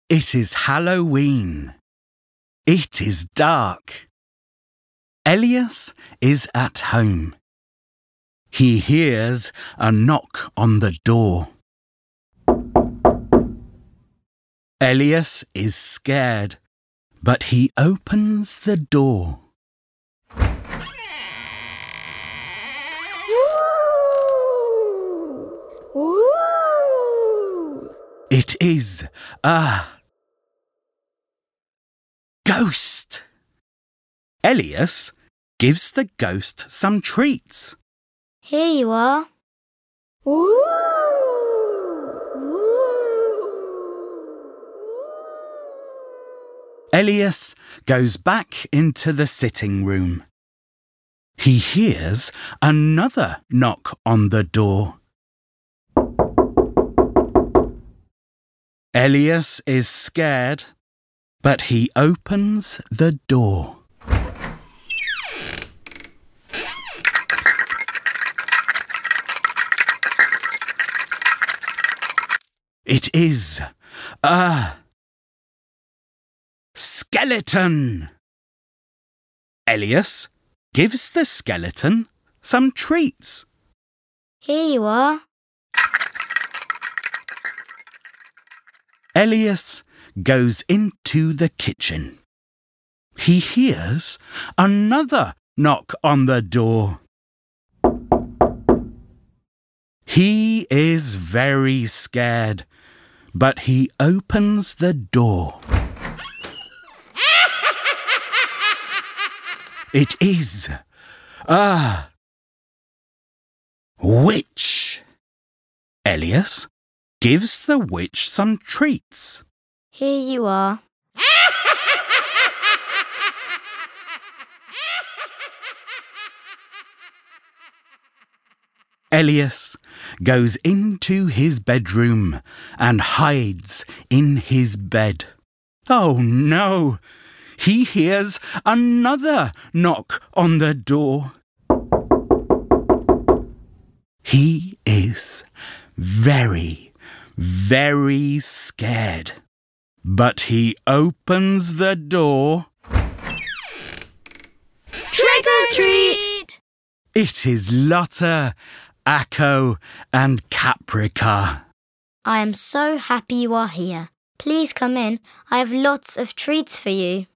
It is Halloween. It is dark. Elias is at home. He hears a knock on the door. Elias is scared, but he opens the door. It is a ghost. Elias gives the ghost some treats. Here you are. Elias goes back into the sitting room. He hears another knock on the door. Elias is scared, but he opens the door. It is a skeleton. Elias gives the skeleton some treats. Here you are. Elias goes into the kitchen. He hears another knock on the door. He is very scared, but he opens the door. It is a witch. Elias gives the witch some treats. Here you are. Elias goes into his bedroom and hides in his bed. Oh no! He hears another knock on the door. He is very, very scared. But he opens the door. Trick or treat! It is Lotta, Akko and Caprica. I am so happy you are here. Please come in. I have lots of treats for you.